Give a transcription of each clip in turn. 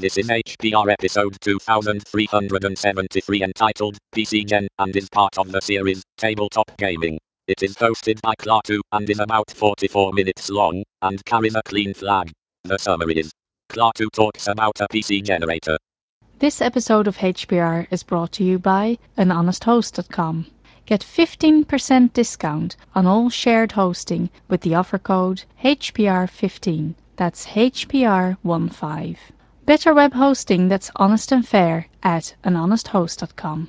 This is HPR episode 2373 entitled PC Gen and is part of the series Tabletop Gaming. It is hosted by Klaatu and is about 44 minutes long and carries a clean flag. The summary is Klaatu talks about a PC generator. This episode of HPR is brought to you by anhonesthost.com. Get 15% discount on all shared hosting with the offer code HPR15. That's HPR15. Better web hosting that's honest and fair at anhonesthost.com.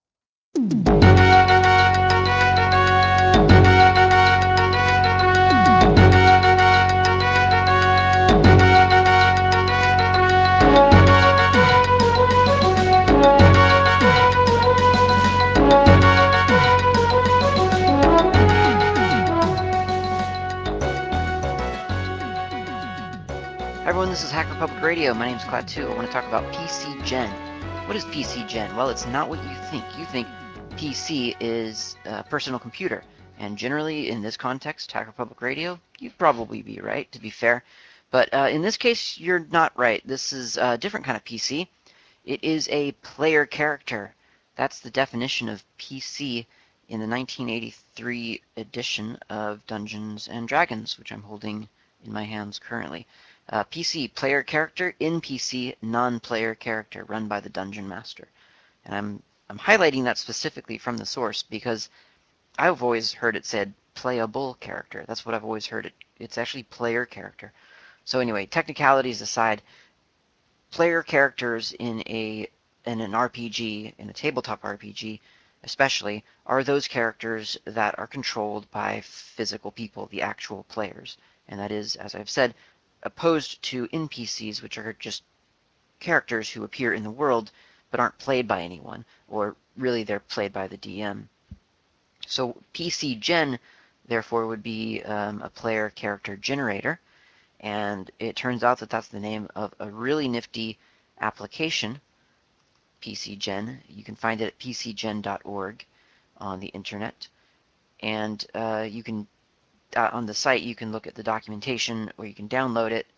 Hi everyone, this is Hacker Public Radio. My name is Klaatu. I want to talk about PC Gen. What is PC Gen? Well, it's not what you think. You think PC is a personal computer, and generally in this context, Hacker Public Radio, you'd probably be right, to be fair. But in this case, you're not right. This is a different kind of PC. It is a player character. That's the definition of PC in the 1983 edition of Dungeons and Dragons, which I'm holding in my hands currently. PC, player character, NPC, non-player character, run by the Dungeon Master. And I'm highlighting that specifically from the source because I've always heard it said playable character. That's what I've always heard it. It's actually player character. So anyway, technicalities aside, player characters in an RPG, in a tabletop RPG especially, are those characters that are controlled by physical people, the actual players. And that is, as I've said, opposed to NPCs, which are just characters who appear in the world but aren't played by anyone, or really they're played by the DM. So PC Gen, therefore, would be a player character generator, and it turns out that that's the name of a really nifty application, PC Gen. You can find it at pcgen.org on the internet, and you can on the site you can look at the documentation or you can download it.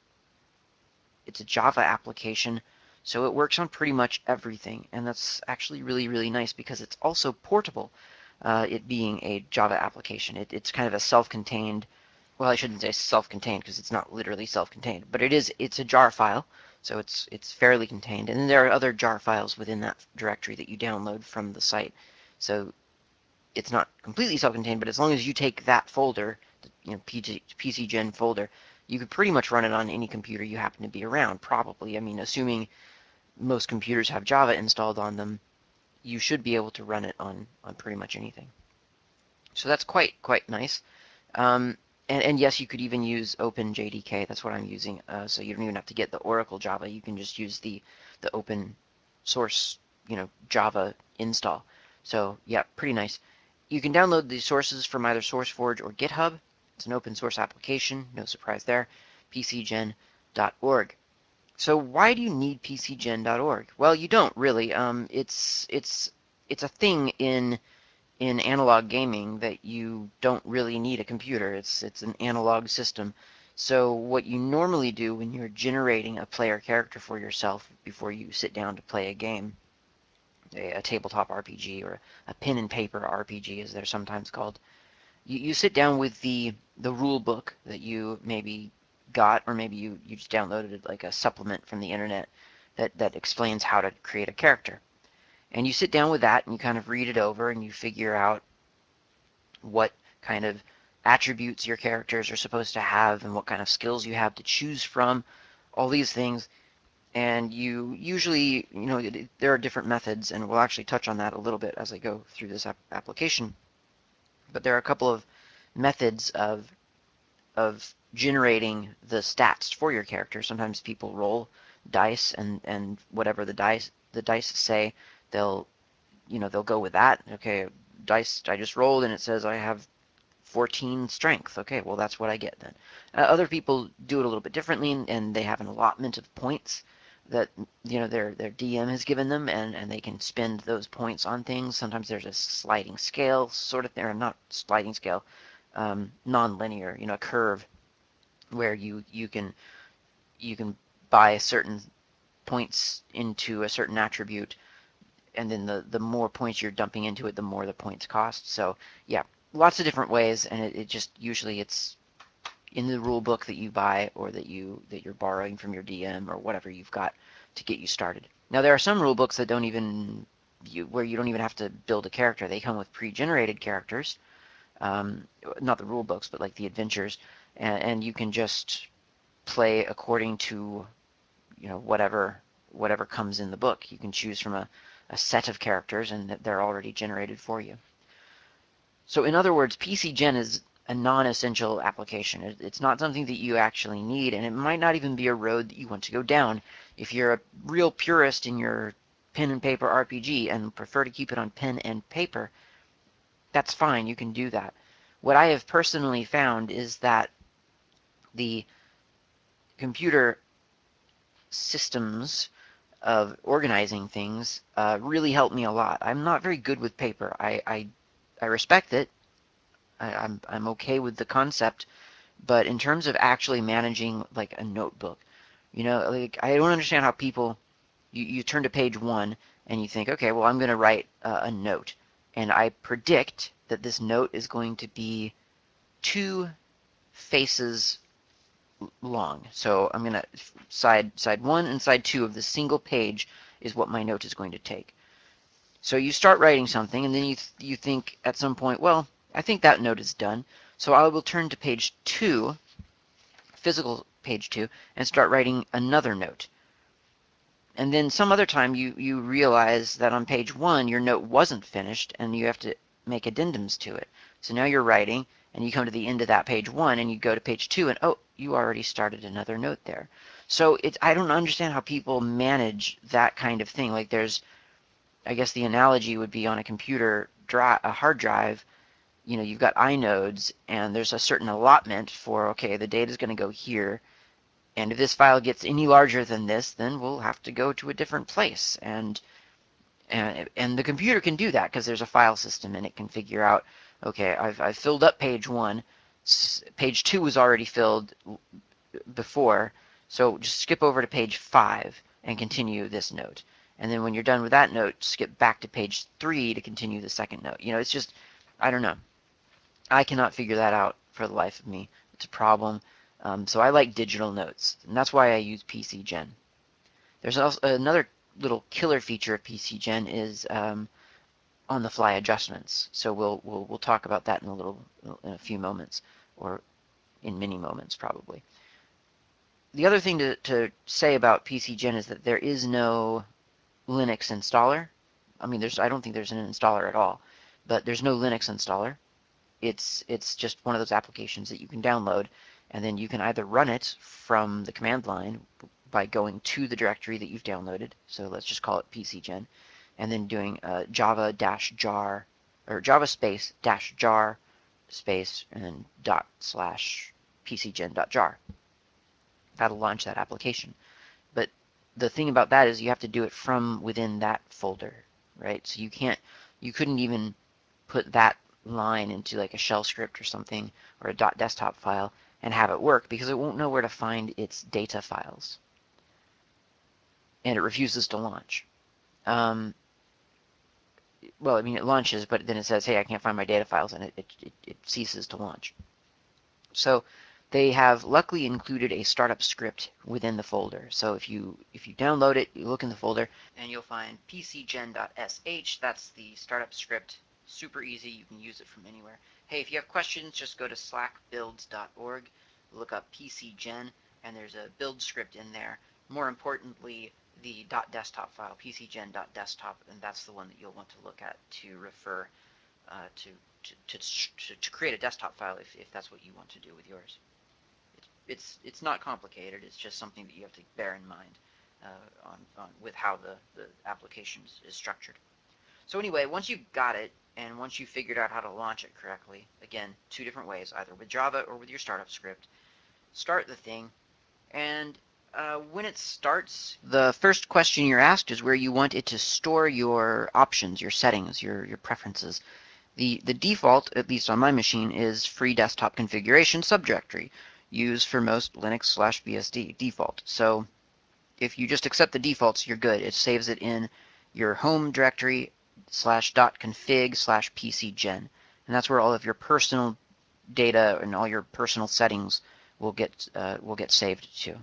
It's a Java application, so it works on pretty much everything, and that's actually really, really nice because it's also portable, it being a Java application. It's kind of a self-contained, well, I shouldn't say self-contained because it's not literally self-contained, but it's a jar file, so it's fairly contained, and then there are other jar files within that directory that you download from the site. So it's not completely self-contained, but as long as you take that folder, the PCGen folder, you could pretty much run it on any computer you happen to be around, probably. I mean, assuming most computers have Java installed on them, you should be able to run it on pretty much anything. So that's quite nice. And yes, you could even use OpenJDK. That's what I'm using. So you don't even have to get the Oracle Java. You can just use the open source, Java install. So yeah, pretty nice. You can download the sources from either SourceForge or GitHub. It's an open source application, no surprise there. pcgen.org. So why do you need pcgen.org? Well, you don't really. It's a thing in analog gaming that you don't really need a computer. It's an analog system. So what you normally do when you're generating a player character for yourself before you sit down to play a game, a tabletop RPG or a pen and paper RPG as they're sometimes called, you sit down with the rule book that you maybe got, or maybe you just downloaded like a supplement from the internet that explains how to create a character. And you sit down with that and you kind of read it over and you figure out what kind of attributes your characters are supposed to have and what kind of skills you have to choose from, all these things. And you usually, there are different methods, and we'll actually touch on that a little bit as I go through this application. But there are a couple of methods of generating the stats for your character. Sometimes people roll dice, and whatever the dice say, they'll go with that. Okay, dice I just rolled and it says I have 14 strength. Okay, well that's what I get then. Other people do it a little bit differently, and they have an allotment of points that their DM has given them, and they can spend those points on things. Sometimes there's a sliding scale sort of thing, or not sliding scale, non-linear, a curve where you can buy certain points into a certain attribute, and then the more points you're dumping into it, the more the points cost. So yeah, lots of different ways, and it just usually it's in the rule book that you buy or that you're borrowing from your DM or whatever you've got to get you started. Now there are some rule books that don't even where you don't even have to build a character. They come with pre-generated characters, not the rule books, but like the adventures, and you can just play according to whatever comes in the book. You can choose from a set of characters, and they're already generated for you. So in other words, PC Gen is a non-essential application. It's not something that you actually need, and it might not even be a road that you want to go down. If you're a real purist in your pen and paper RPG and prefer to keep it on pen and paper, that's fine, you can do that. What I have personally found is that the computer systems of organizing things really help me a lot. I'm not very good with paper. I respect it. I'm okay with the concept, but in terms of actually managing like a notebook, like I don't understand how people you turn to page 1 and you think, okay, well I'm going to write a note, and I predict that this note is going to be 2 faces long. So I'm going to side 1 and side 2 of the single page is what my note is going to take. So you start writing something, and then you think at some point, well, I think that note is done. So I will turn to page 2, physical page 2, and start writing another note. And then some other time you realize that on page 1 your note wasn't finished, and you have to make addendums to it. So now you're writing, and you come to the end of that page 1, and you go to page 2, and oh, you already started another note there. So I don't understand how people manage that kind of thing. Like I guess the analogy would be on a computer a hard drive, you've got inodes, and there's a certain allotment for, okay, the data is going to go here, and if this file gets any larger than this, then we'll have to go to a different place. And the computer can do that because there's a file system, and it can figure out, okay, I've filled up page 1, page 2 was already filled before, so just skip over to page 5 and continue this note. And then when you're done with that note, skip back to page 3 to continue the second note. It's just, I don't know. I cannot figure that out for the life of me. It's a problem. So I like digital notes, and that's why I use PC Gen. There's also another little killer feature of PC Gen is on-the-fly adjustments. So we'll talk about that in a few moments, or in many moments probably. The other thing to say about PC Gen is that there is no Linux installer. I mean, I don't think there's an installer at all, but there's no Linux installer. It's just one of those applications that you can download, and then you can either run it from the command line by going to the directory that you've downloaded. So let's just call it PCGen, and then doing java-jar or java space -jar space and then /PCGen.jar. That'll launch that application. But the thing about that is you have to do it from within that folder, right? So you couldn't even put that line into like a shell script or something, or a .desktop file, and have it work, because it won't know where to find its data files, and it refuses to launch. Well, I mean, it launches, but then it says, hey, I can't find my data files, and it ceases to launch. So they have luckily included a startup script within the folder. So if you download it, you look in the folder, and you'll find pcgen.sh. That's the startup script. Super easy. You can use it from anywhere. Hey, if you have questions, just go to slackbuilds.org, look up pcgen, and there's a build script in there. More importantly, the .desktop file, pcgen.desktop, and that's the one that you'll want to look at to refer to create a desktop file if that's what you want to do with yours. It's not complicated. It's just something that you have to bear in mind with how the application is structured. So anyway, once you've got it, and once you've figured out how to launch it correctly, again, 2 different ways, either with Java or with your startup script, start the thing, and when it starts, the first question you're asked is where you want it to store your options, your settings, your preferences. The default, at least on my machine, is free desktop configuration subdirectory, used for most Linux/BSD default. So If you just accept the defaults, you're good. It saves it in your home directory /.config/pcgen, and that's where all of your personal data and all your personal settings will get saved to.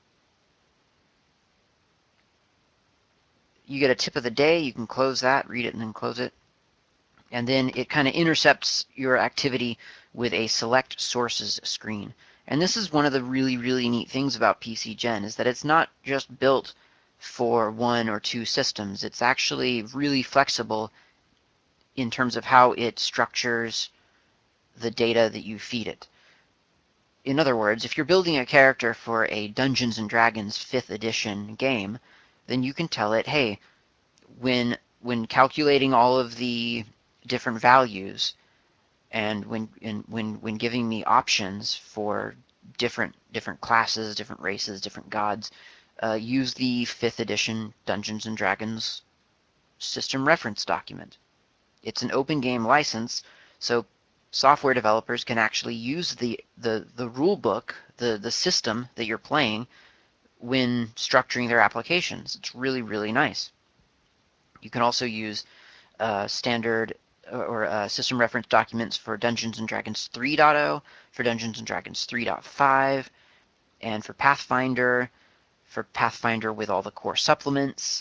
You get a tip of the day. You can close that, read it, and then close it. And then it kind of intercepts your activity with a select sources screen. And this is one of the really, really neat things about PCGen, is that it's not just built for one or two systems. It's actually really flexible in terms of how it structures the data that you feed it. In other words, if you're building a character for a Dungeons and Dragons 5th edition game, then you can tell it, hey, when calculating all of the different values, and when giving me options for different classes, different races, different gods, use the 5th edition Dungeons and Dragons system reference document. It's an open game license, so software developers can actually use the rule book, the system that you're playing, when structuring their applications. It's really, really nice. You can also use standard or system reference documents for Dungeons & Dragons 3.0, for Dungeons & Dragons 3.5, and for Pathfinder with all the core supplements,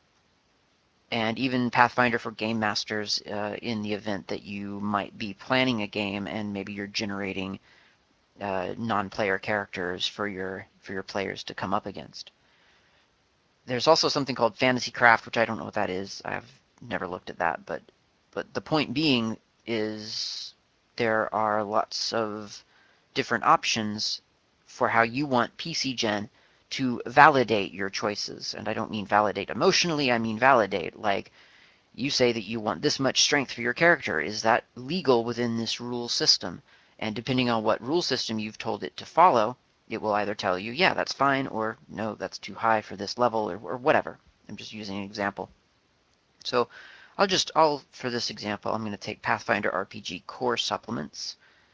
and even Pathfinder for Game Masters in the event that you might be planning a game and maybe you're generating non-player characters for your players to come up against. There's also something called Fantasy Craft, which I don't know what that is. I've never looked at that, but the point being is there are lots of different options for how you want PCGen to validate your choices. And I don't mean validate emotionally, I mean validate. Like, you say that you want this much strength for your character. Is that legal within this rule system? And depending on what rule system you've told it to follow, it will either tell you, yeah, that's fine, or no, that's too high for this level, or whatever. I'm just using an example. So for this example, I'm going to take Pathfinder RPG core supplements.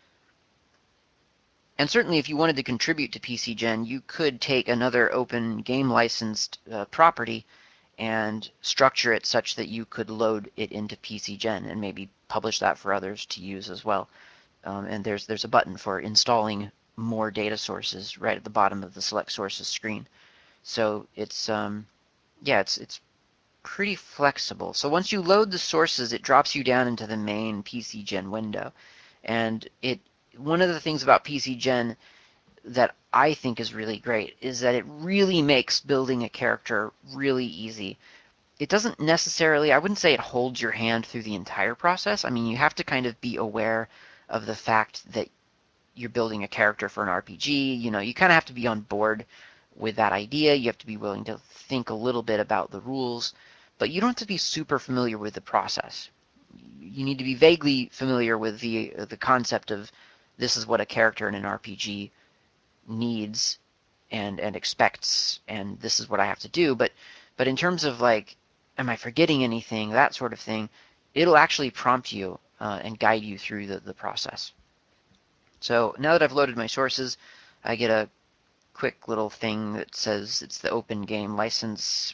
And certainly if you wanted to contribute to PCGen, you could take another open game licensed property and structure it such that you could load it into PCGen and maybe publish that for others to use as well. And there's a button for installing more data sources right at the bottom of the select sources screen. So it's it's pretty flexible. So once you load the sources, it drops you down into the main PCGen window. And one of the things about PCGen that I think is really great is that it really makes building a character really easy. It doesn't necessarily, I wouldn't say it holds your hand through the entire process. I mean, you have to kind of be aware of the fact that you're building a character for an RPG. You know, you kind of have to be on board with that idea. You have to be willing to think a little bit about the rules, but you don't have to be super familiar with the process. You need to be vaguely familiar with the concept of this is what a character in an RPG needs and expects, and this is what I have to do. But in terms of like, am I forgetting anything, that sort of thing, it'll actually prompt you and guide you through the process. So now that I've loaded my sources, I get a quick little thing that says it's the open game license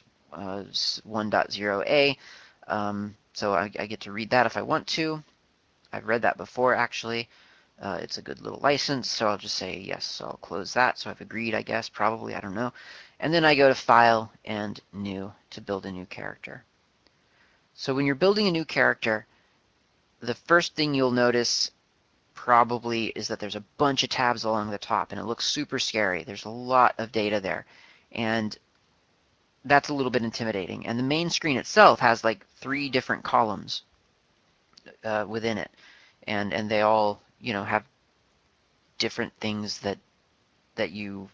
1.0a. So I get to read that if I want to. I've read that before, actually. It's a good little license, so I'll just say yes. So I'll close that. So I've agreed, I guess, probably, I don't know. And then I go to File and New to build a new character. So when you're building a new character, the first thing you'll notice probably is that there's a bunch of tabs along the top, and it looks super scary. There's a lot of data there, and that's a little bit intimidating. And the main screen itself has like 3 different columns within it, and they all, you know, have different things that you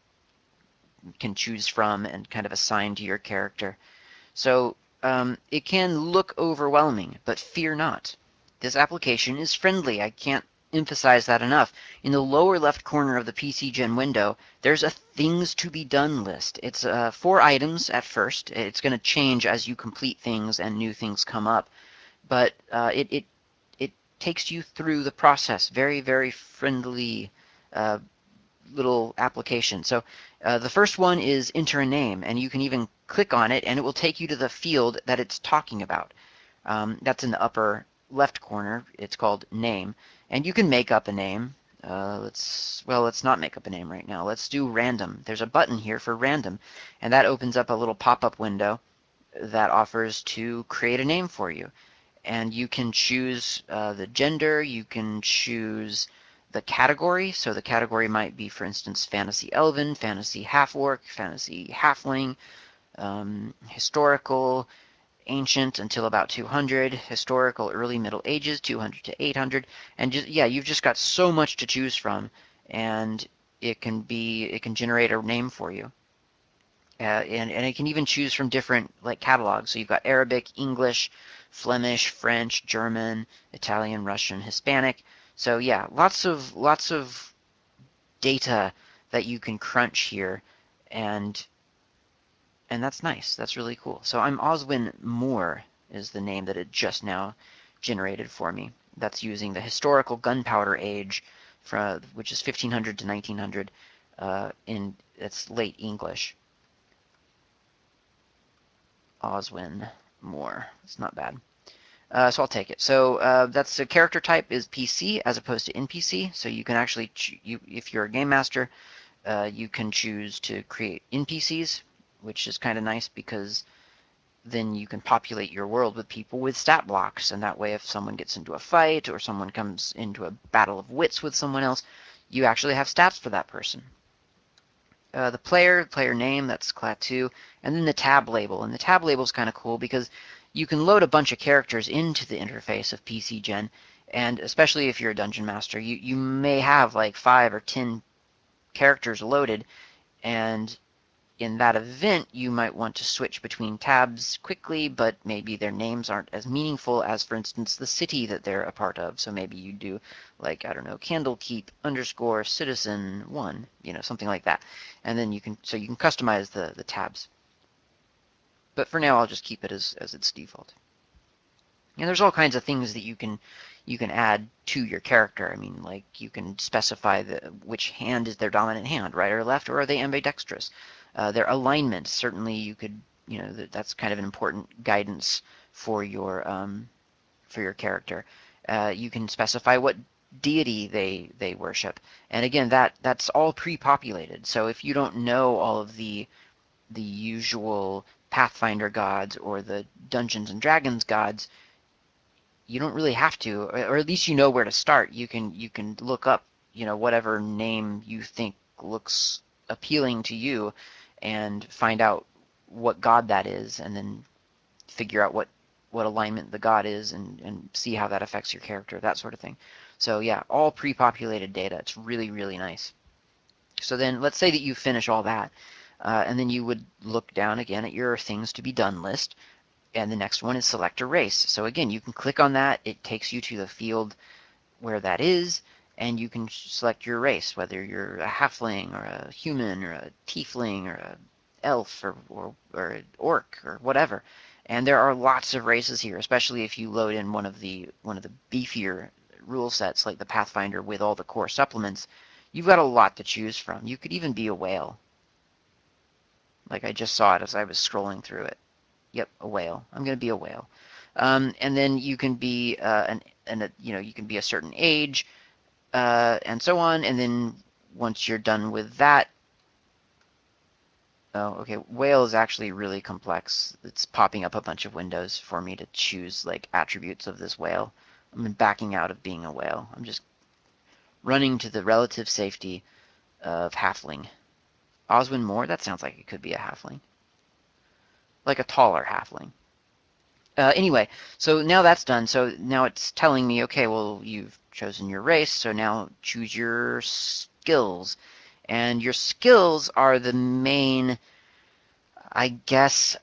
can choose from and kind of assign to your character. So it can look overwhelming, but fear not. This application is friendly. I can't emphasize that enough. In the lower left corner of the PCGen window, there's a things to be done list. It's 4 items at first. It's going to change as you complete things and new things come up, but it takes you through the process very, very friendly, little application. So the first one is enter a name, and you can even click on it and it will take you to the field that it's talking about. That's in the upper left corner. It's called name, and you can make up a name. Let's not make up a name right now. Let's do random. There's a button here for random, and that opens up a little pop-up window that offers to create a name for you. And you can choose the gender, you can choose the category. So the category might be, for instance, fantasy elven, fantasy half-orc, fantasy halfling, historical, ancient until about 200, historical, early Middle Ages, 200 to 800, and just, yeah, you've just got so much to choose from, and it can generate a name for you. And it can even choose from different like catalogs. So you've got Arabic, English, Flemish, French, German, Italian, Russian, Hispanic. So yeah, lots of data that you can crunch here, and that's nice. That's really cool. So I'm Oswin Moore is the name that it just now generated for me. That's using the historical gunpowder age, which is 1500 to 1900 in its late English. Oswin Moore. It's not bad. So I'll take it. So that's the character type is PC as opposed to NPC. So you can actually, if you're a game master, you can choose to create NPCs, which is kind of nice because then you can populate your world with people with stat blocks, and that way if someone gets into a fight or someone comes into a battle of wits with someone else, you actually have stats for that person. The player name, that's Klaatu, and then the tab label. And the tab label is kind of cool because you can load a bunch of characters into the interface of PC Gen, and especially if you're a dungeon master, you may have like 5 or 10 characters loaded, and in that event, you might want to switch between tabs quickly, but maybe their names aren't as meaningful as, for instance, the city that they're a part of. So maybe you do, like, I don't know, Candlekeep _ Citizen 1, something like that. And then you can customize the tabs. But for now, I'll just keep it as its default. And there's all kinds of things that you can add to your character. I mean, like you can specify which hand is their dominant hand, right or left, or are they ambidextrous? Their alignment, certainly you could, that's kind of an important guidance for your character. You can specify what deity they worship, and again, that's all pre-populated. So if you don't know all of the usual Pathfinder gods or the Dungeons and Dragons gods, you don't really have to, or at least you know where to start. You can look up, whatever name you think looks appealing to you, and find out what god that is, and then figure out what alignment the god is, and see how that affects your character, that sort of thing. So yeah, all pre-populated data. It's really, really nice. So then let's say that you finish all that, and then you would look down again at your things to be done list, and the next one is select a race. So again, you can click on that. It takes you to the field where that is, and you can select your race, whether you're a halfling or a human or a tiefling or a elf or an orc or whatever. And there are lots of races here, especially if you load in one of the beefier rule sets like the Pathfinder with all the core supplements. You've got a lot to choose from. You could even be a whale. Like I just saw it as I was scrolling through it. Yep, a whale. I'm going to be a whale. And then you can be you can be a certain age, and so on. And then once you're done with that, oh, okay, whale is actually really complex. It's popping up a bunch of windows for me to choose like attributes of this whale. I'm backing out of being a whale. I'm just running to the relative safety of halfling. Oswin Moore, that sounds like it could be a halfling. Like a taller halfling. Anyway, so now that's done. So now it's telling me, okay, well, you've chosen your race, so now choose your skills. And your skills are the main, I guess,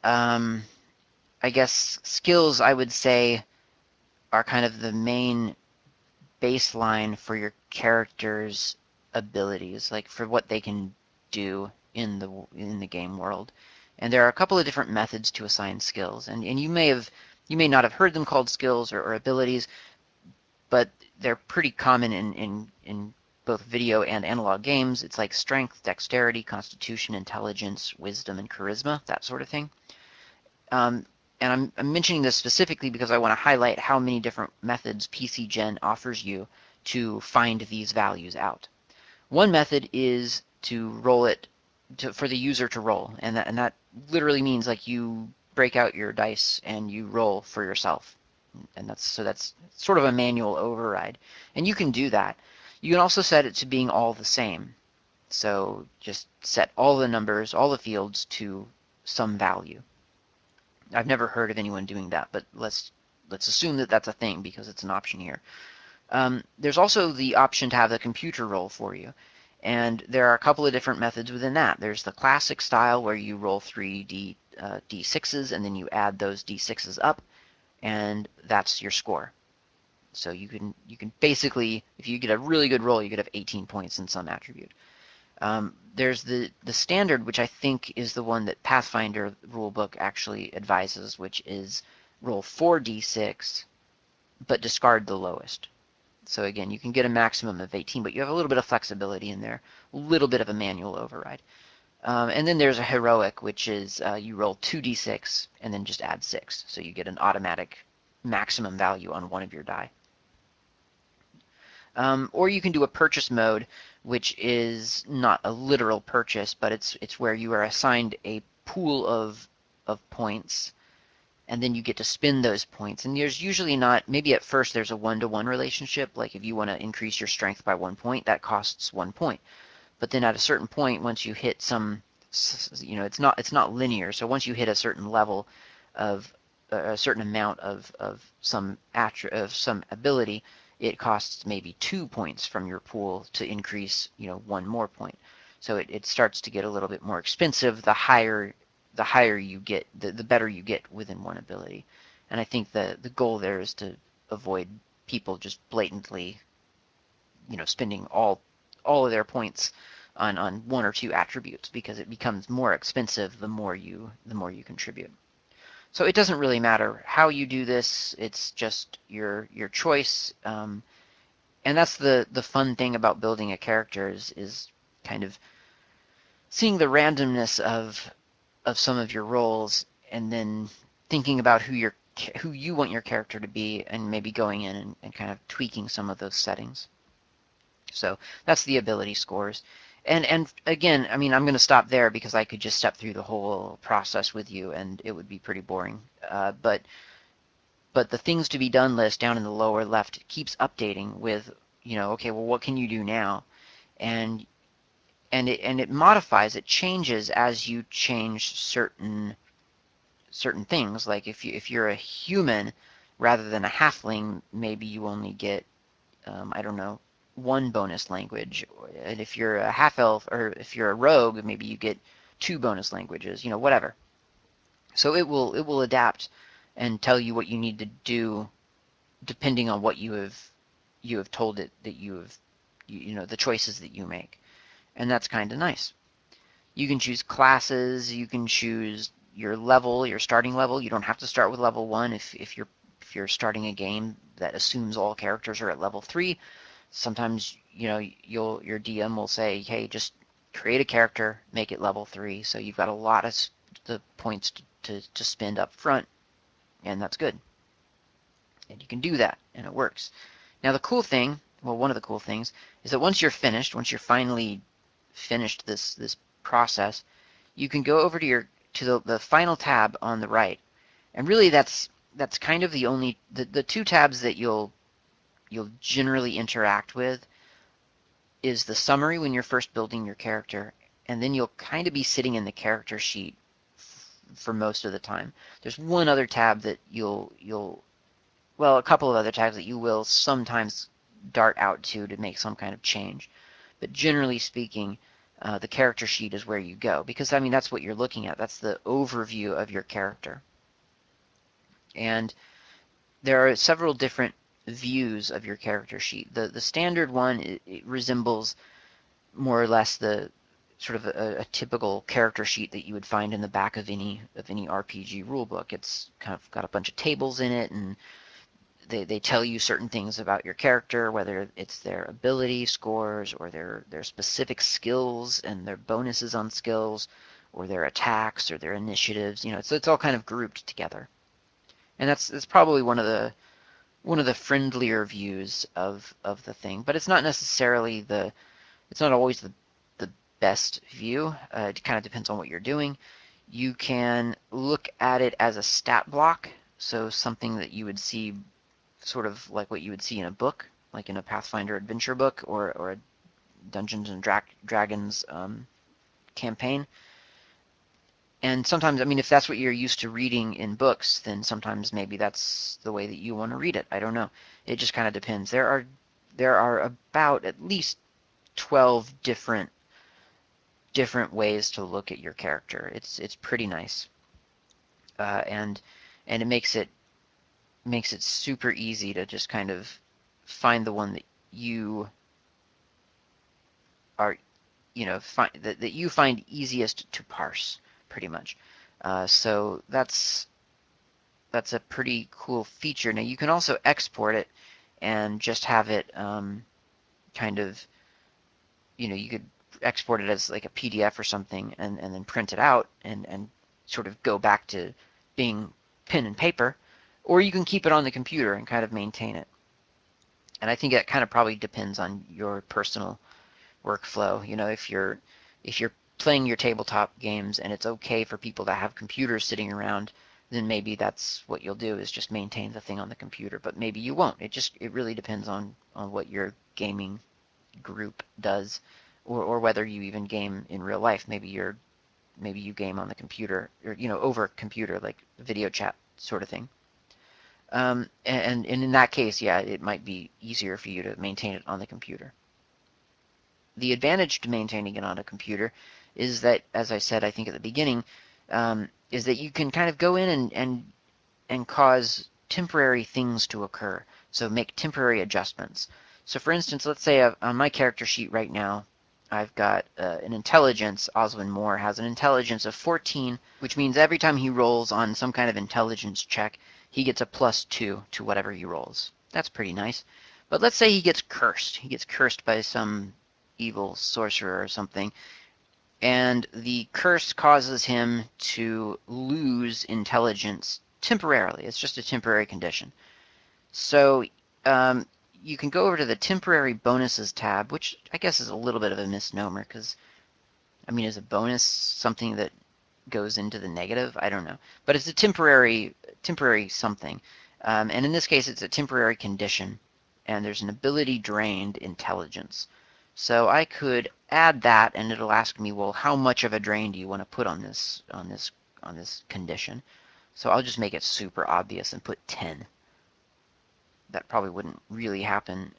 skills, I would say, are kind of the main baseline for your character's abilities, like for what they can do in the game world. And there are a couple of different methods to assign skills, and you may not have heard them called skills or abilities, but they're pretty common in both video and analog games. It's like strength, dexterity, constitution, intelligence, wisdom, and charisma, that sort of thing. And I'm mentioning this specifically because I want to highlight how many different methods PC Gen offers you to find these values out. One method is to roll it for the user to roll, and that literally means like you break out your dice and you roll for yourself, and that's sort of a manual override, and you can do that. You can also set it to being all the same, so just set all the numbers, all the fields to some value. I've never heard of anyone doing that, but let's assume that that's a thing because it's an option here. There's also the option to have the computer roll for you, and there are a couple of different methods within that. There's the classic style where you roll 3d6s and then you add those d6s up, and that's your score. So you can basically, if you get a really good roll, you could have 18 points in some attribute. There's the standard, which I think is the one that Pathfinder rulebook actually advises, which is roll 4d6, but discard the lowest. So again, you can get a maximum of 18, but you have a little bit of flexibility in there, a little bit of a manual override. And then there's a heroic, which is you roll 2d6 and then just add 6, so you get an automatic maximum value on one of your die. Or you can do a purchase mode, which is not a literal purchase, but it's where you are assigned a pool of points, and then you get to spend those points. And there's usually not, maybe at first there's a one-to-one relationship, like if you want to increase your strength by 1 point, that costs 1 point. But then at a certain point, once you hit some, it's not linear. So once you hit a certain level of a certain amount of some ability, it costs maybe 2 points from your pool to increase, 1 more point. So it starts to get a little bit more expensive the higher you get, the better you get within one ability. And I think the goal there is to avoid people just blatantly, spending all of their points on one or two attributes, because it becomes more expensive the more you contribute. So it doesn't really matter how you do this, it's just your choice. And that's the fun thing about building a character is kind of seeing the randomness of some of your roles, and then thinking about who you want your character to be, and maybe going in and kind of tweaking some of those settings. So that's the ability scores. And again, I mean, I'm going to stop there because I could just step through the whole process with you and it would be pretty boring. But the things to be done list down in the lower left keeps updating with, okay, well, what can you do now? And it modifies, it changes as you change certain things. Like if you're a human rather than a halfling, maybe you only get, I don't know, 1 bonus language. And if you're a half elf, or if you're a rogue, maybe you get 2 bonus languages, whatever. So it will adapt and tell you what you need to do depending on what you have told it that the choices that you make. And that's kind of nice. You can choose classes, you can choose your level, your starting level. You don't have to start with level 1 if you're starting a game that assumes all characters are at level 3. Sometimes, your DM will say, hey, just create a character, make it level 3, so you've got a lot of the points to spend up front, and that's good. And you can do that, and it works. Now the cool thing, well, one of the cool things, is that once you're finally finished this process, you can go over to the final tab on the right, and really that's kind of the 2 tabs that you'll generally interact with is the summary when you're first building your character, and then you'll kind of be sitting in the character sheet for most of the time. There's one other tab that well, a couple of other tabs that you will sometimes dart out to make some kind of change. But generally speaking, the character sheet is where you go, because I mean that's what you're looking at. That's the overview of your character. And there are several different views of your character sheet. The standard one, it resembles more or less the sort of a typical character sheet that you would find in the back of any RPG rulebook. It's kind of got a bunch of tables in it, and they tell you certain things about your character, whether it's their ability scores or their specific skills and their bonuses on skills, or their attacks or their initiatives. So it's all kind of grouped together, and that's probably one of the friendlier views of the thing. But it's not necessarily it's not always the best view. It kind of depends on what you're doing. You can look at it as a stat block, so something that you would see sort of like what you would see in a book, like in a Pathfinder adventure book or a Dungeons and Dragons campaign. And sometimes, I mean, if that's what you're used to reading in books, then sometimes maybe that's the way that you want to read it. I don't know. It just kind of depends. There are about at least 12 different ways to look at your character. It's pretty nice, and it makes it super easy to just kind of find the one that you are, that you find easiest to parse, pretty much. So that's a pretty cool feature. Now you can also export it and just have it kind of, you could export it as like a PDF or something, and then print it out and sort of go back to being pen and paper, or you can keep it on the computer and kind of maintain it. And I think that kind of probably depends on your personal workflow. If you're playing your tabletop games and it's okay for people to have computers sitting around, then maybe that's what you'll do, is just maintain the thing on the computer. But maybe you won't. It really depends on what your gaming group does, or whether you even game in real life. Maybe you game on the computer, or over computer, like video chat sort of thing. And in that case, yeah, it might be easier for you to maintain it on the computer. The advantage to maintaining it on a computer is that, as I said, I think at the beginning, is that you can kind of go in and cause temporary things to occur. So make temporary adjustments. So for instance, let's say on my character sheet right now, I've got an intelligence. Oswin Moore has an intelligence of 14, which means every time he rolls on some kind of intelligence check, he gets a +2 to whatever he rolls. That's pretty nice. But let's say he gets cursed. He gets cursed by some evil sorcerer or something, and the curse causes him to lose intelligence temporarily. It's just a temporary condition. So you can go over to the temporary bonuses tab, which I guess is a little bit of a misnomer, because, I mean, is a bonus something that goes into the negative? I don't know. But it's a temporary something. And in this case, it's a temporary condition, and there's an ability drained intelligence. So I could add that, and it'll ask me, well, how much of a drain do you want to put on this condition? So I'll just make it super obvious and put 10. That probably wouldn't really happen,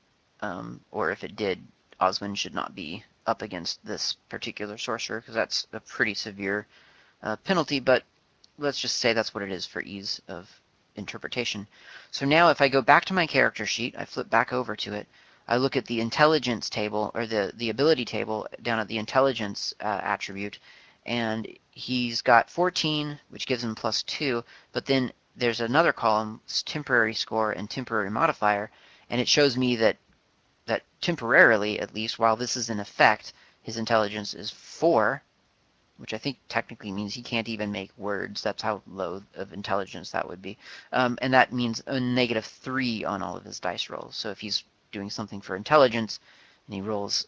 or if it did, Oswin should not be up against this particular sorcerer, because that's a pretty severe penalty, but let's just say that's what it is for ease of interpretation. So now if I go back to my character sheet, I flip back over to it, I look at the intelligence table, or the ability table down at the intelligence attribute, and he's got 14, which gives him +2, but then there's another column, temporary score and temporary modifier, and it shows me that temporarily, at least, while this is in effect, his intelligence is 4, which I think technically means he can't even make words. That's how low of intelligence that would be. And that means a -3 on all of his dice rolls. So if he's doing something for intelligence and he rolls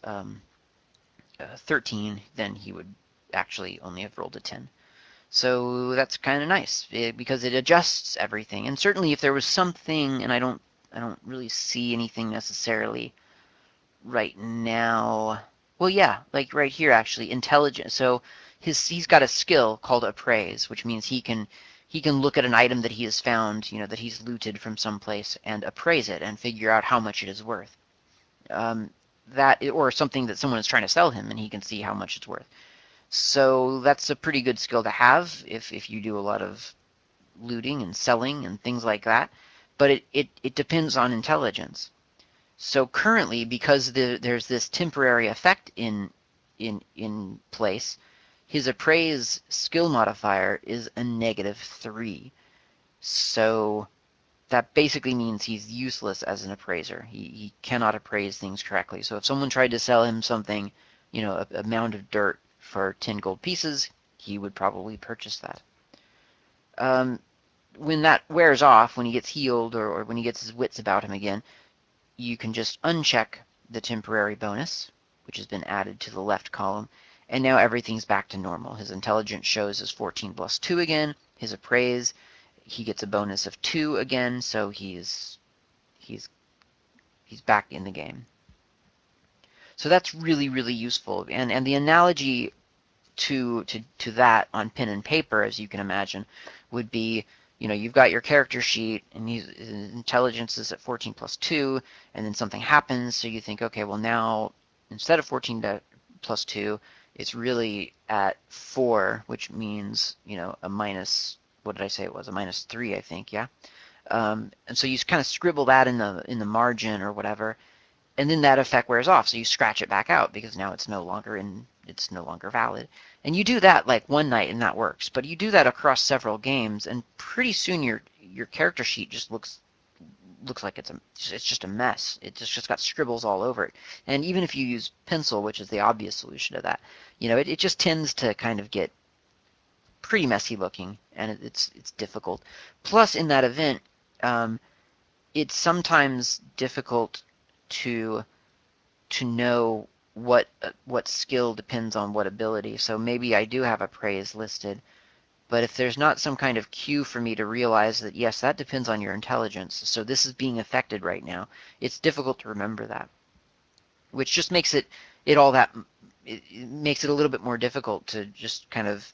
13, then he would actually only have rolled a 10. So that's kind of nice, because it adjusts everything. And certainly if there was something, and I don't really see anything necessarily right now. Well, yeah, like right here actually, intelligence. So he's got a skill called appraise, which means he can look at an item that he has found, that he's looted from someplace, and appraise it and figure out how much it is worth. Or something that someone is trying to sell him, and he can see how much it's worth. So that's a pretty good skill to have if you do a lot of looting and selling and things like that. But it depends on intelligence. So currently, because there's this temporary effect in place, his appraise skill modifier is a -3. So that basically means he's useless as an appraiser. He cannot appraise things correctly. So if someone tried to sell him something, a mound of dirt for 10 gold pieces, he would probably purchase that. When that wears off, when he gets healed or when he gets his wits about him again, you can just uncheck the temporary bonus, which has been added to the left column, and now everything's back to normal. His intelligence shows as 14 plus 2 again. His appraise, he gets a bonus of 2 again, so he's back in the game. So that's really, really useful. And the analogy to that on pen and paper, as you can imagine, would be, you've got your character sheet, and his intelligence is at 14 plus 2, and then something happens, so you think, okay, well now, instead of 14 plus 2, it's really at 4, which means, a minus, what did I say it was? A minus 3, I think, yeah? And so you kind of scribble that in the margin or whatever, and then that effect wears off, so you scratch it back out because now it's no longer valid. And you do that like one night and that works, but you do that across several games, and pretty soon your character sheet just looks like it's just a mess. It's just got scribbles all over it. And even if you use pencil, which is the obvious solution to that, it just tends to kind of get pretty messy looking, and it's difficult. Plus, in that event, it's sometimes difficult to know what skill depends on what ability. So maybe I do have appraise listed, but if there's not some kind of cue for me to realize that, yes, that depends on your intelligence, so this is being affected right now, it's difficult to remember that, which just makes it makes it a little bit more difficult to just kind of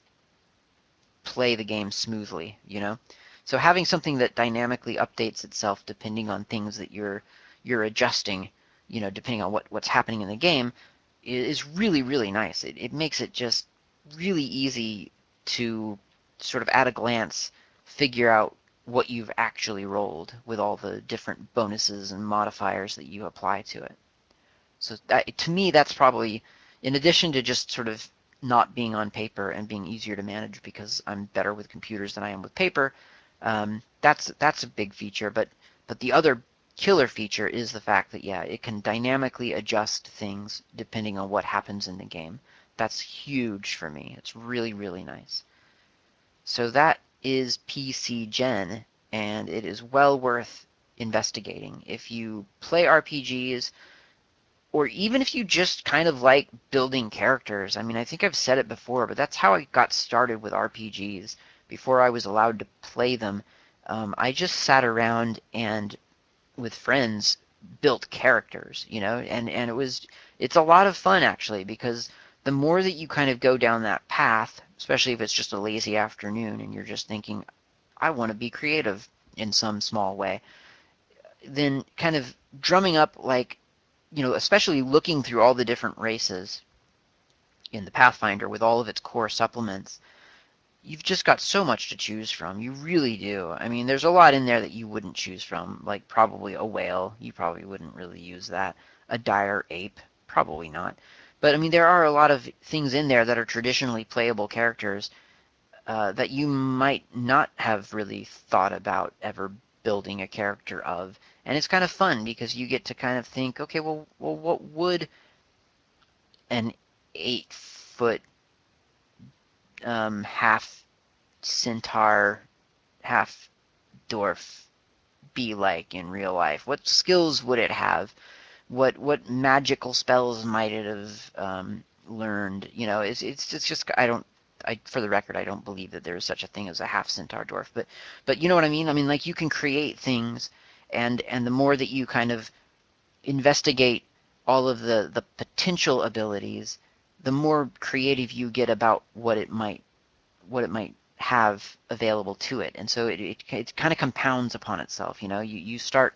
play the game smoothly, So having something that dynamically updates itself depending on things that you're adjusting, depending on what's happening in the game, is really, really nice. It makes it just really easy to sort of at a glance figure out what you've actually rolled with all the different bonuses and modifiers that you apply to it. So to me, that's probably, in addition to just sort of not being on paper and being easier to manage because I'm better with computers than I am with paper, that's a big feature. But the other killer feature is the fact that, yeah, it can dynamically adjust things depending on what happens in the game. That's huge for me. It's really, really nice. So that is PC Gen, and it is well worth investigating. If you play RPGs, or even if you just kind of like building characters. I mean, I think I've said it before, but that's how I got started with RPGs. Before I was allowed to play them, I just sat around and, with friends, built characters, and it's a lot of fun actually, because the more that you kind of go down that path, especially if it's just a lazy afternoon and you're just thinking, I want to be creative in some small way, then kind of drumming up, like, especially looking through all the different races in the Pathfinder with all of its core supplements, you've just got so much to choose from. You really do. I mean, there's a lot in there that you wouldn't choose from, like probably a whale. You probably wouldn't really use that. A dire ape, probably not. But I mean, there are a lot of things in there that are traditionally playable characters that you might not have really thought about ever building a character of. And it's kind of fun because you get to kind of think, okay, well, what would an 8-foot half centaur, half dwarf be like in real life? What skills would it have? What magical spells might it have learned? It's just for the record, I don't believe that there is such a thing as a half centaur dwarf, but you know what I mean? I mean, like, you can create things, and the more that you kind of investigate all of the potential abilities, the more creative you get about what it might have available to it. And so it kind of compounds upon itself. You start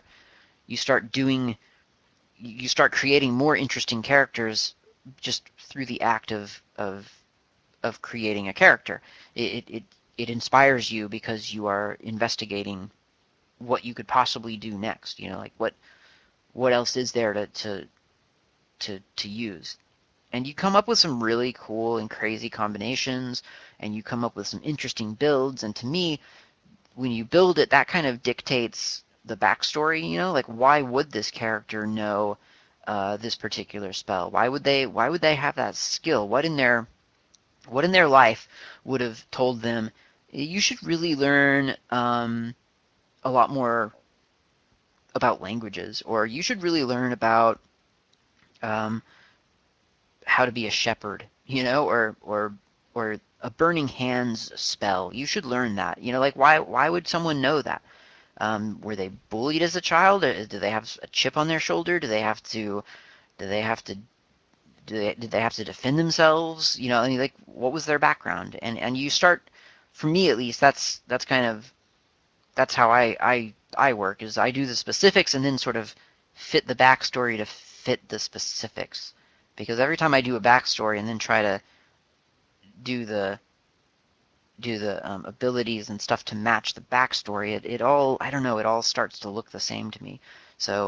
creating more interesting characters just through the act of creating a character. It inspires you because you are investigating what you could possibly do next. Like, what else is there to use. And you come up with some really cool and crazy combinations, and you come up with some interesting builds. And to me, when you build it, that kind of dictates the backstory, you know, like why would this character know this particular spell? Why would they have that skill? What in their life would have told them you should really learn a lot more about languages, or you should really learn about um, how to be a shepherd, you know, or a burning hands spell. You should learn that. You know, like why would someone know that? Were they bullied as a child? Or do they have a chip on their shoulder? Do they have to did they have to defend themselves? You know, I mean, like what was their background? And you start, for me at least, that's kind of that's how I work is I do the specifics and then sort of fit the backstory to fit the specifics. Because every time I do a backstory and then try to do the abilities and stuff to match the backstory, it all I don't know, it all starts to look the same to me. So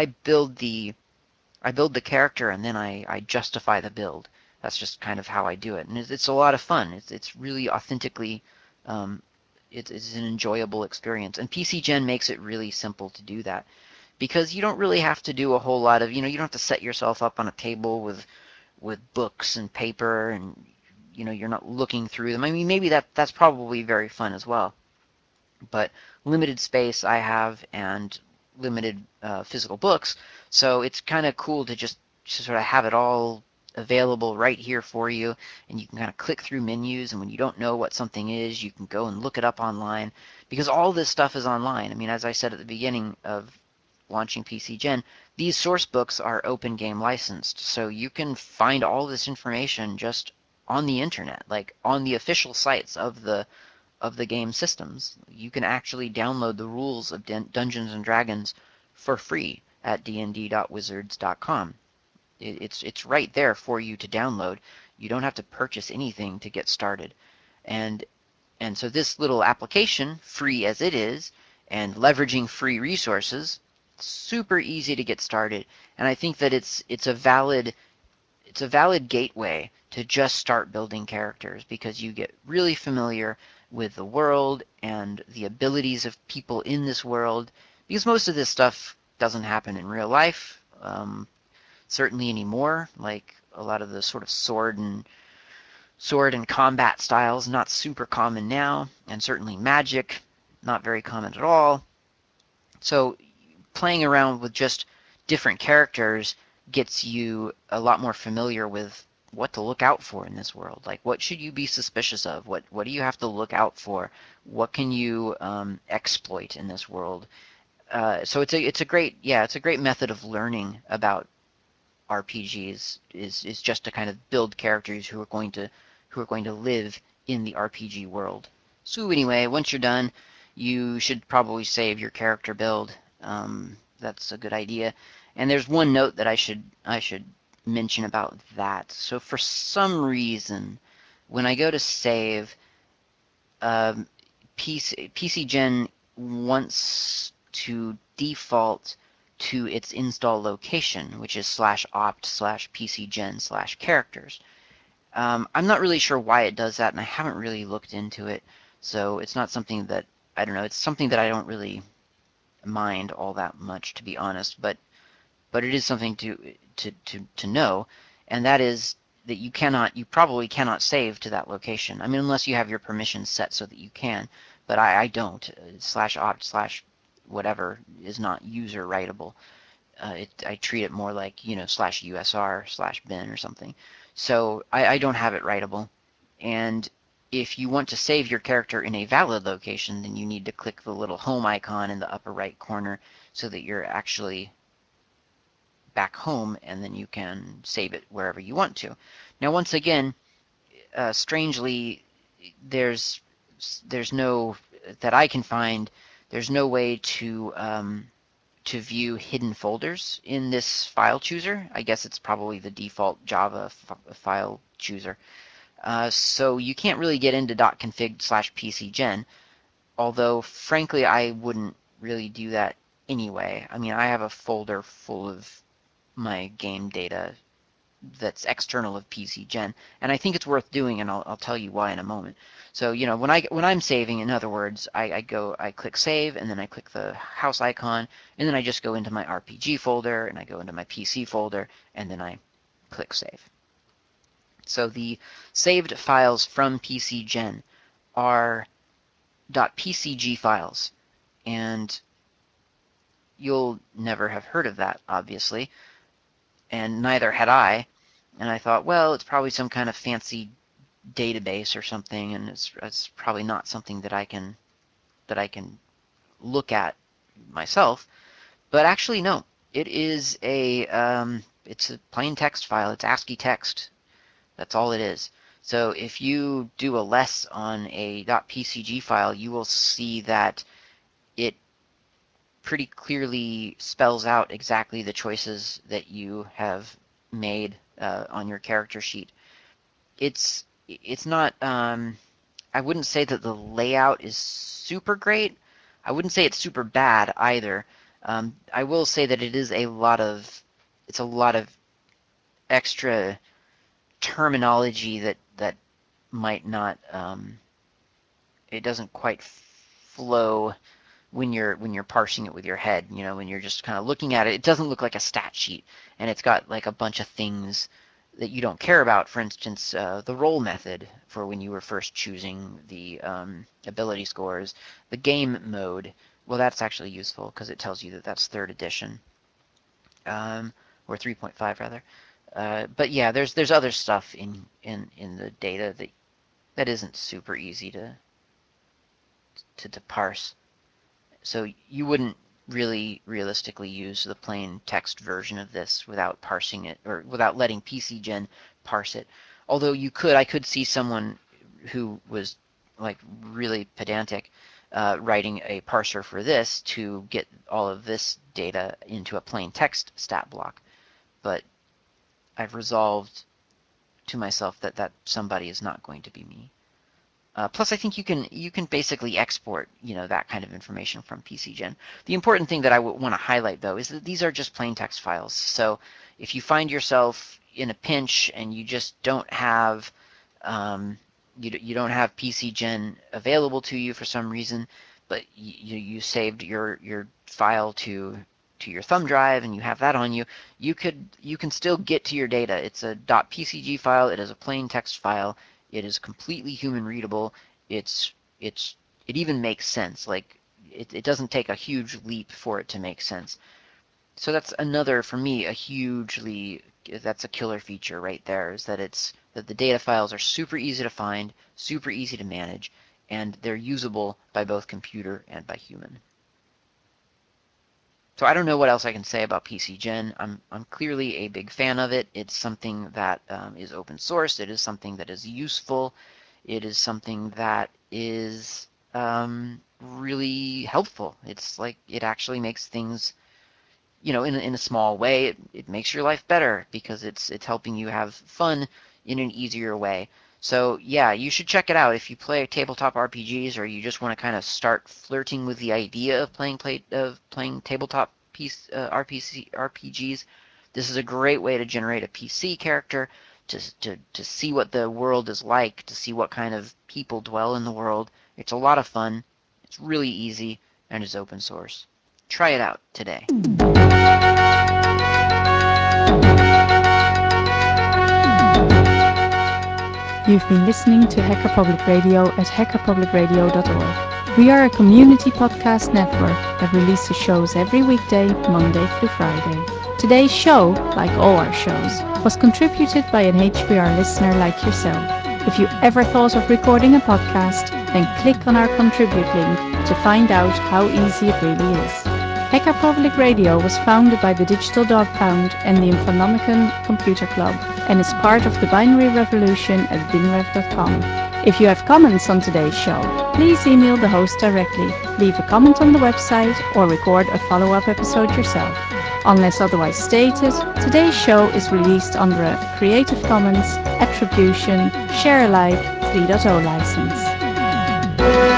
I build the character and then I justify the build. That's just kind of how I do it, and it's a lot of fun. It's really authentically, um, it's an enjoyable experience. And PC Gen makes it really simple to do that because you don't really have to do a whole lot of, you know, you don't have to set yourself up on a table with books and paper and you know you're not looking through them. I mean, maybe that's probably very fun as well, but limited space I have and limited physical books, so it's kind of cool to just sort of have it all available right here for you, and you can kind of click through menus, and when you don't know what something is, you can go and look it up online, because all this stuff is online. I mean, as I said at the beginning of launching PC Gen, these source books are open game licensed, so you can find all this information just on the internet, like on the official sites of the game systems. You can actually download the rules of Dungeons and Dragons for free at dnd.wizards.com. It's right there for you to download. You don't have to purchase anything to get started. And and so this little application, free as it is, and leveraging free resources, super easy to get started. And I think that it's a valid gateway to just start building characters because you get really familiar with the world and the abilities of people in this world, because most of this stuff doesn't happen in real life, certainly anymore. Like a lot of the sort of sword and combat styles not super common now, and certainly magic not very common at all. So playing around with just different characters gets you a lot more familiar with what to look out for in this world. Like, what should you be suspicious of? What do you have to look out for? What can you exploit in this world? So it's a great it's a great method of learning about RPGs is just to kind of build characters who are going to live in the RPG world. So anyway, once you're done, you should probably save your character build. That's a good idea. And there's one note that I should mention about that. So for some reason, when I go to save, um, PC Gen wants to default to its install location, which is /opt/PCGen/characters. I'm not really sure why it does that, and I haven't really looked into it, so it's not something that I don't know. It's something that I don't really mind all that much, to be honest. But it is something to know, and that is that you probably cannot save to that location. I mean, unless you have your permissions set so that you can, but I don't. /opt/ slash whatever is not user writable. I treat it more like, you know, /usr/bin or something. So I don't have it writable. And if you want to save your character in a valid location, then you need to click the little home icon in the upper right corner so that you're actually back home, and then you can save it wherever you want to. Now, once again, strangely, there's no that I can find. There's no way to view hidden folders in this file chooser. I guess it's probably the default Java file chooser. So you can't really get into .config/pcgen, although frankly I wouldn't really do that anyway. I mean, I have a folder full of my game data that's external of PCGen, and I think it's worth doing, and I'll tell you why in a moment. So when I'm saving, in other words, I click save, and then I click the house icon, and then I just go into my RPG folder, and I go into my PC folder, and then I click save. So the saved files from PCGen are .pcg files, and you'll never have heard of that, obviously, and neither had I. And I thought, well, it's probably some kind of fancy database or something, and it's probably not something that I can look at myself. But actually, no, it is it's a plain text file. It's ASCII text. That's all it is. So if you do a less on a .pcg file, you will see that it pretty clearly spells out exactly the choices that you have made on your character sheet. It's not. I wouldn't say that the layout is super great. I wouldn't say it's super bad either. I will say that it is a lot of extra terminology that might not it doesn't quite flow when you're parsing it with your head. When you're just kind of looking at it, it doesn't look like a stat sheet, and it's got like a bunch of things that you don't care about. For instance, the roll method for when you were first choosing the ability scores, the game mode. Well, that's actually useful because it tells you that that's 3rd edition, or 3.5 rather. But yeah, there's other stuff in the data that isn't super easy to parse. So you wouldn't really realistically use the plain text version of this without parsing it, or without letting PCGen parse it. Although I could see someone who was like really pedantic writing a parser for this to get all of this data into a plain text stat block. But I've resolved to myself that somebody is not going to be me. Plus, I think you can basically export that kind of information from PCGen. The important thing that I want to highlight though is that these are just plain text files. So if you find yourself in a pinch and you just don't have you don't have PCGen available to you for some reason, but you saved your file to your thumb drive and you have that on you, you can still get to your data. It's a .pcg file. It is a plain text file. It is completely human readable. It even makes sense. Like it doesn't take a huge leap for it to make sense. So that's another, for me, that's a killer feature right there, is that the data files are super easy to find, super easy to manage, and they're usable by both computer and by human. So I don't know what else I can say about PCGen. I'm clearly a big fan of it. It's something that is open source. It is something that is useful. It is something that is really helpful. It's like it actually makes things, in a small way, it makes your life better because it's helping you have fun in an easier way. So yeah, you should check it out if you play tabletop RPGs, or you just want to kind of start flirting with the idea of playing tabletop RPGs. This is a great way to generate a PC character, to see what the world is like, to see what kind of people dwell in the world. It's a lot of fun. It's really easy, and it's open source. Try it out today. You've been listening to Hacker Public Radio at hackerpublicradio.org. We are a community podcast network that releases shows every weekday, Monday through Friday. Today's show, like all our shows, was contributed by an HPR listener like yourself. If you ever thought of recording a podcast, then click on our contribute link to find out how easy it really is. Hacker Public Radio was founded by the Digital Dog Pound and the Infonomicon Computer Club, and is part of the binary revolution at binrev.com. If you have comments on today's show, please email the host directly, leave a comment on the website, or record a follow-up episode yourself. Unless otherwise stated, today's show is released under a Creative Commons Attribution Share Alike 3.0 license.